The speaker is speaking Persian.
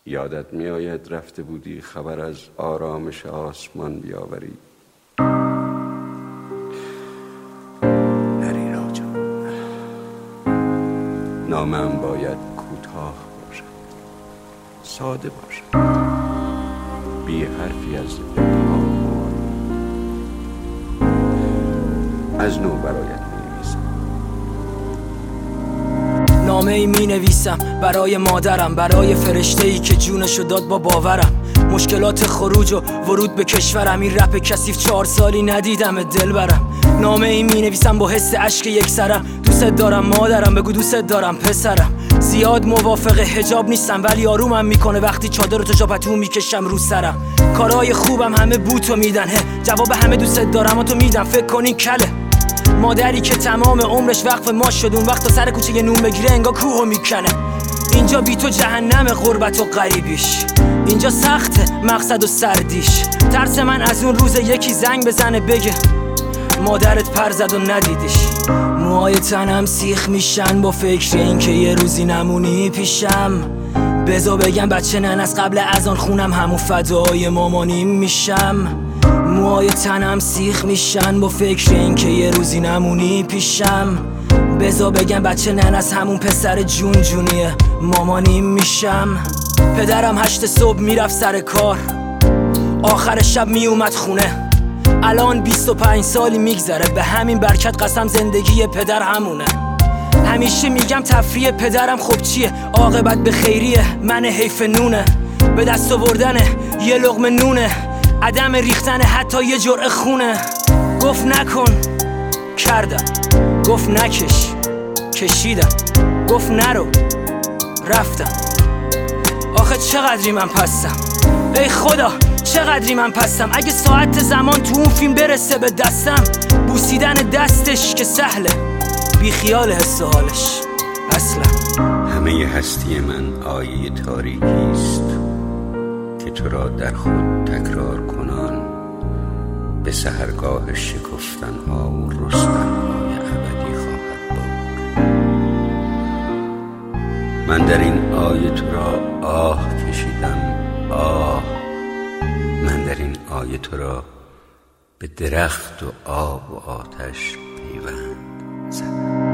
یادت می آید رفته بودی خبر از آرامش آسمان بیاوری. نری راجا، نامم باید کوتاه باشد، ساده باشد، بی حرفی از ابهام. از نو برایت نامه‌ای می‌نویسم برای مادرم، برای فرشته‌ای که جونشو داد با باورم. مشکلات خروج و ورود به کشورم، این رپ کثیف 4 سالی ندیدم دلبرم. نامه‌ای می‌نویسم با حس اشک یکسرم، دوست دارم مادرم، بگو دوست دارم پسرم. زیاد موافق حجاب نیستم ولی آرومم میکنه وقتی چادر و تجاپتو میکشم رو سرم. کارهای خوبم همه بوتو میدن، جواب همه دوست دارم تو میدم، فکر کنی کله. مادری که تمام عمرش وقف ما شد، اون وقت تا سر کوچه یه نون بگیره انگار کوهو میکنه. اینجا بی تو جهنم غربت و غریبیش، اینجا سخته مقصد و سردیش. ترس من از اون روز یکی زنگ بزنه بگه مادرت پر زد و ندیدیش. موهای تنم سیخ میشن با فکر این که یه روزی نمونی پیشم. بذار بگم بچه نن از قبل اذان خونم همون فدای مامانیم میشم. موهای تنم سیخ میشن با فکر این که یه روزی نمونی پیشم. بذار بگم بچه نن از همون پسر جون جونیه مامانیم میشم. پدرم 8 صبح میرفت سر کار، آخر شب میومد خونه. الان 25 سالی میگذره، به همین برکت قسم زندگی پدر همونه. همیشه میگم تفریح پدرم خب چیه، عاقبت به خیریه، من حیف نونه. به دست آوردن یه لقمه نونه، عدم ریختن حتی یه جرعه خونه. گفت نکن کردم، گفت نکش کشیدم، گفت نرو رفتم. آخه چقدری من پستم، ای خدا چقدری من پستم. اگه ساعت زمان تو اون فیلم برسه به دستم، بوسیدن دستش که سهله، بی خیال حس و حالش اصلا. همه هستی من آیه تاریکی است که تو را در خود تکرار کنان به سحرگاه شکفتن ها و رستن های ابدی خواهد برد. من در این آیه تو را آه کشیدم، آه. من در این آیه تو را به درخت و آب و آتش پیوند زدم.